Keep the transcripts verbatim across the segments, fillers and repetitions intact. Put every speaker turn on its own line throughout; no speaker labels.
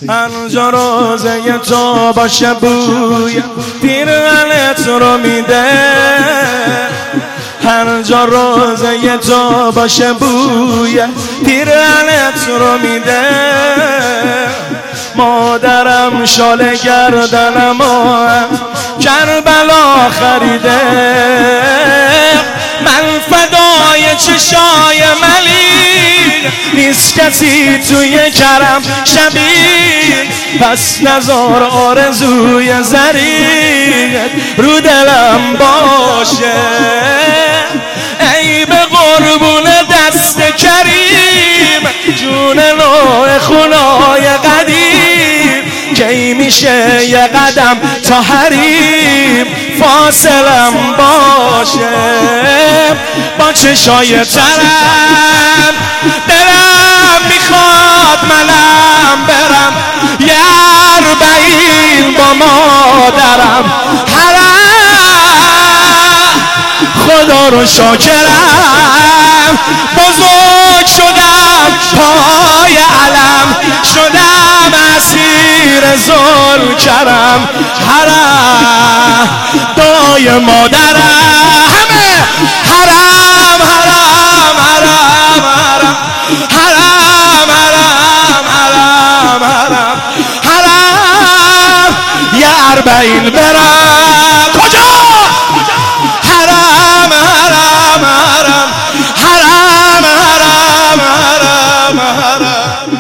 هر جا روزه تو باشه بوی پیرهنت رو میده، هر جا روزه تو باشه بوی پیرهنت رو میده. مادرم شال گردنم و کربلا خریده، من فدای چشای ملیح، نیست کسی توی کرم شبیه. پس نزار آرزوی زریت رو دلم باشه، ای به قربون دست کریم جون نوع خونای قدیم. کی میشه یه قدم تا حریم فاصلم باشه، با چشای ترم دلم میخواد منم برم یه اربعین با مادرم حرم. خدا رو شاکرم بزرگ شدم پای علم، شدم اسیر ظلم کرم حرم. دای مادرم همه حرم حرم حرم حرم حرم حرم حرم حرم حرم. یه اربعین برم کجا؟ حرم حرم حرم حرم حرم حرم حرم.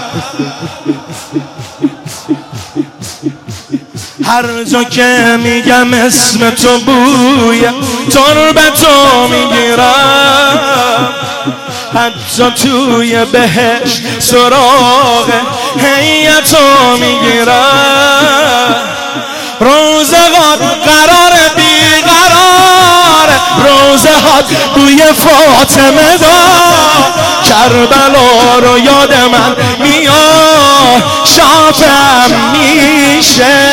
هر جا که میگم اسم تو بوی تربتو میگیرم، حتی توی بهشت سراغ هیئتو میگیرم. روزگار قرار بیقرار، روزهات بوی فاطمه دار. کربلا رو یاد من میاد شافم میشه،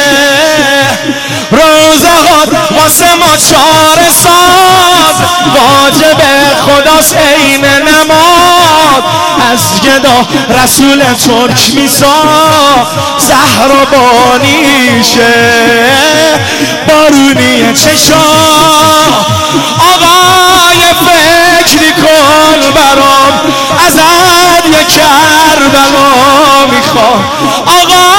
روزهات واسه ما چاره ساز، واجب خداست عین نماز. از گدا رسول ترک میسا زهرا بانیشه، بارونی چشا آقای فکری کن برام، ازت یه کربلا میخوام آقا.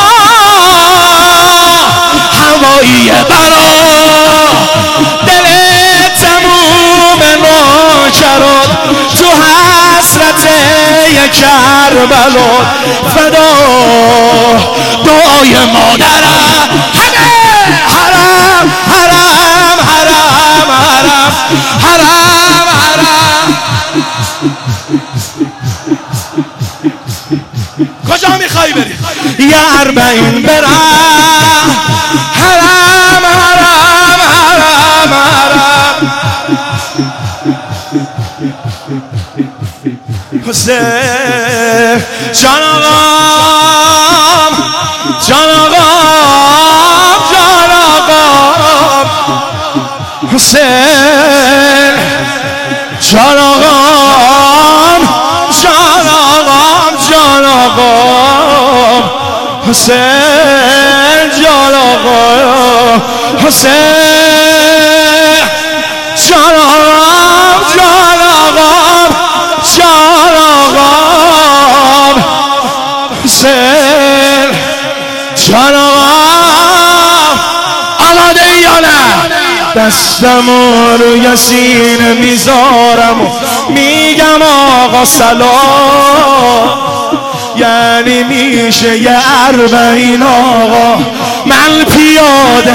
هوایی برام دل تموم نوکرات، تو حسرت یه کربلا فدا دعای مادرم. همه حرم حرم حرم حرم حرم حرم. کجا میخوای بری؟ یه اربعین برم حرم حرم حرم حرم. حسین جان آقام جان آقام جان آقام، حسین جان آقام جان آقام جان آقام، حسین جان آقام حسین جان آقام جان آقام جان آقام، حسین جان آقام. آماده یا نه؟ دستمو روی سینه میذارم و میگم آقا سلام، یعنی میشه یه اربعین آقا من پیاده.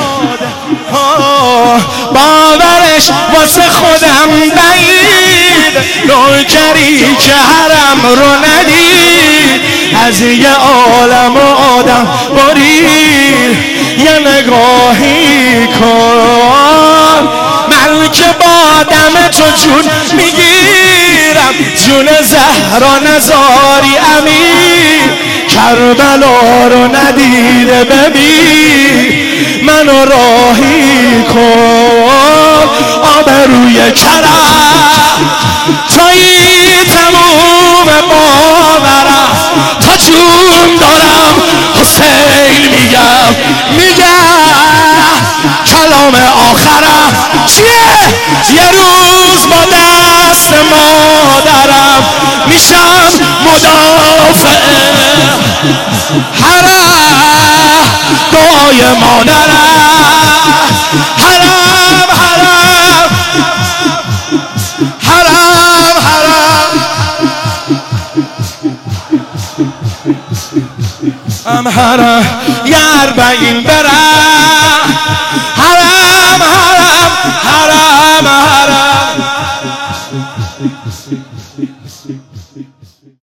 باورش واسه خودم بعید، نوکری که حرم رو ندید، از یه عالم و آدم برید یه نگاهی کن. من که با دم تو جون میگیرم، جون زهرا نزاری امیر. کربلا رو ندیده ببین منو راهی کن. آبروی کرم تویی تموم باورم، تا جون دارم پیام آخرم چیه؟ یه روز با دست مادرم میشم مدافع حرم دعای مادرم حرم حرم حرم حرم ام حرم یار بین برم حرم حرم حرم حرم